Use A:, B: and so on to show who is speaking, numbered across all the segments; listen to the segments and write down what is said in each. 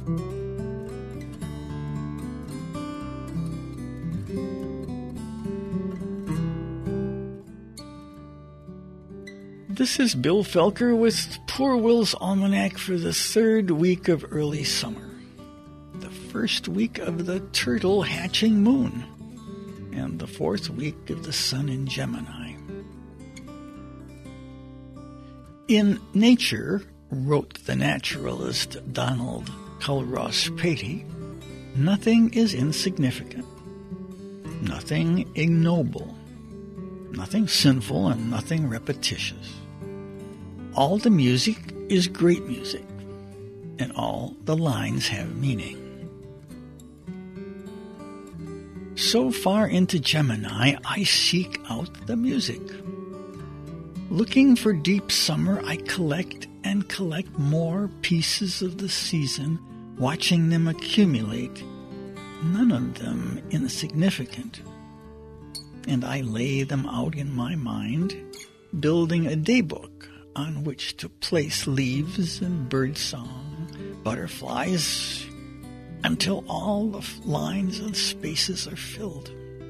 A: This is Bill Felker with Poor Will's Almanac for the third week of early summer, the first week of the turtle hatching moon, and the fourth week of the sun in Gemini. In Nature, wrote the naturalist Donald Culross Patey, nothing is insignificant, nothing ignoble, nothing sinful, and nothing repetitious. All the music is great music, and all the lines have meaning. So far into Gemini, I seek out the music. Looking for deep summer, I collect and collect more pieces of the season, watching them accumulate, none of them insignificant. And I lay them out in my mind, building a daybook on which to place leaves and birdsong, butterflies, until all the lines and spaces are filled.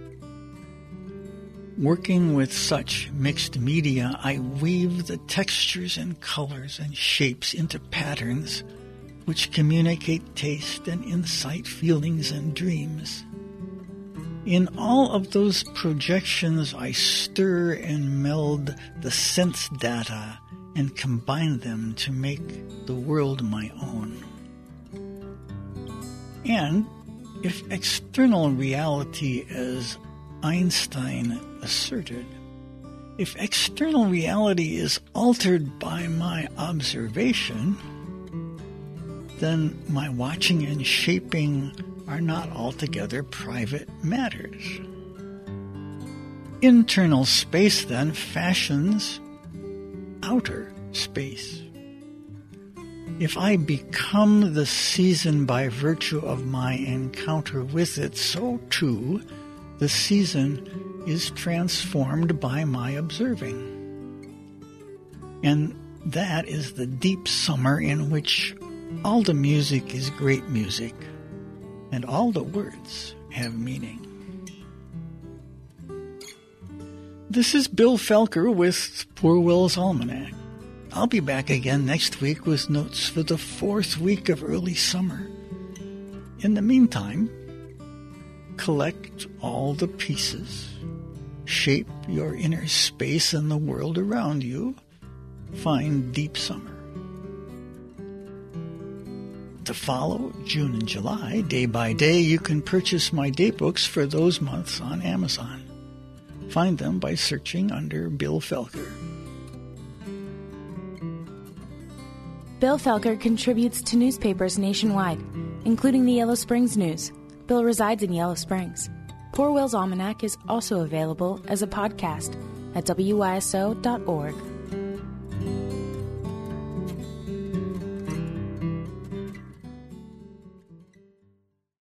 A: Working with such mixed media, I weave the textures and colors and shapes into patterns which communicate taste and insight, feelings and dreams. In all of those projections, I stir and meld the sense data and combine them to make the world my own. And if external reality, as Einstein asserted, if external reality is altered by my observation, then my watching and shaping are not altogether private matters. Internal space, then, fashions outer space. If I become the season by virtue of my encounter with it, so too the season is transformed by my observing. And that is the deep summer in which all the music is great music, and all the words have meaning. This is Bill Felker with Poor Will's Almanac. I'll be back again next week with notes for the fourth week of early summer. In the meantime, collect all the pieces, shape your inner space and the world around you, find deep summer. To follow June and July, day by day, you can purchase my daybooks for those months on Amazon. Find them by searching under Bill Felker.
B: Bill Felker contributes to newspapers nationwide, including the Yellow Springs News. Bill resides in Yellow Springs. Poor Will's Almanac is also available as a podcast at wyso.org.